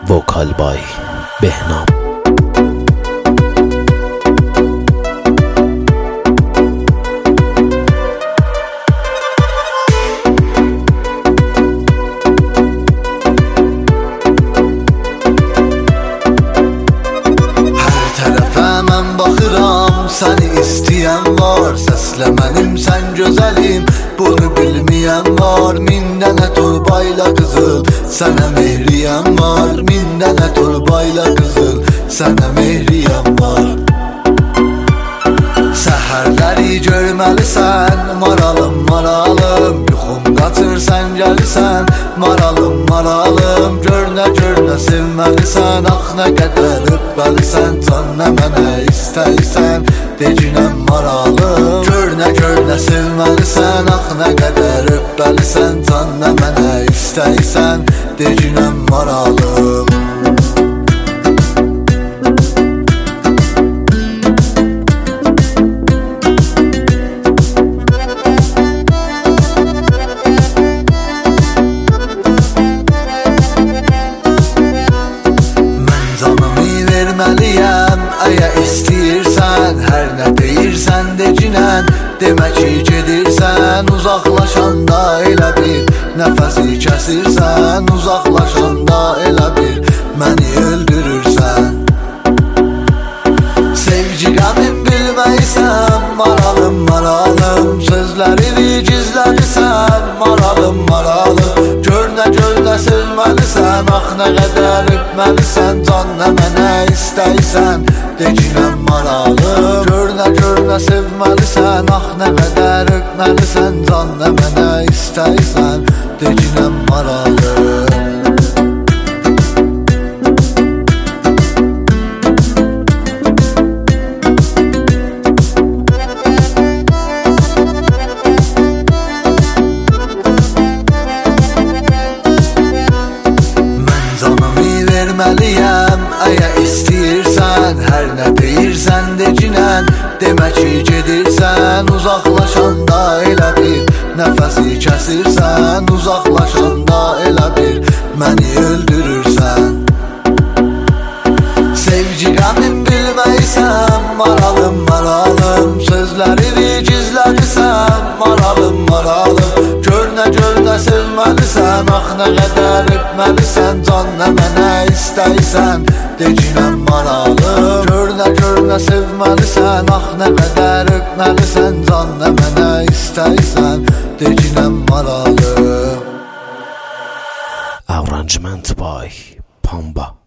Vokal by Behnam. Baxıram, səni istəyən var, səslə mənim sən gözəlim, bunu bilməyən var. Min dənə torbayla qızıl, sənə mehriyəm var. Min dənə torbayla qızıl, sənə mehriyəm var. Səhərləri görməlisən, maralım, maralım, yuxum qaçır sən gəlirsən, maralım, maralım. Görünə sevməlisən, ax nə qədər öpməlisən, can nə mənə istəyirsən, decinəm maralım. Görünə sevməlisən, ax nə qədər öpməlisən, can nə mənə istəyirsən, decinəm maralım. Verməliyəm, əgər istəyirsən, hər nə deyirsən decinən, demək ki gedirsən. Uzaqlaşanda elə bir nəfəsi kəsirsən, uzaqlaşanda elə bir məni öldürürsən. Sevgi qəmin bilməysən, maralım, maralım, sözlərini gizlənirsən, maralım, maralım. Görünə sevməlisən, ax nə qədər öpməlisən, can nə mənə istəyirsən, decinəm maralım. Görünə sevməlisən, ax nə qədər öpməlisən, can nə mənə istəyirsən, decinəm maralım. Verməliyəm, əgər istəyirsən, hər nə deyirsən decinən, demək ki gedirsən. Uzaqlaşanda elə bir nəfəsi kəsirsən, uzaqlaşanda elə bir məni öldürürsən. Sevgi qəmin bilməysən, maralım, maralım, sözlərini gizlənirsən, maralım, maralım. Görünə sevməlisən, ax nə qədər öpməlisən, can nə mənə istəyirsən, decinəm maralım. Görünə sevməlisən, ax nə qədər öpməlisən, can nə mənə istəyirsən, decinəm maralım. Arrangement by Pamba.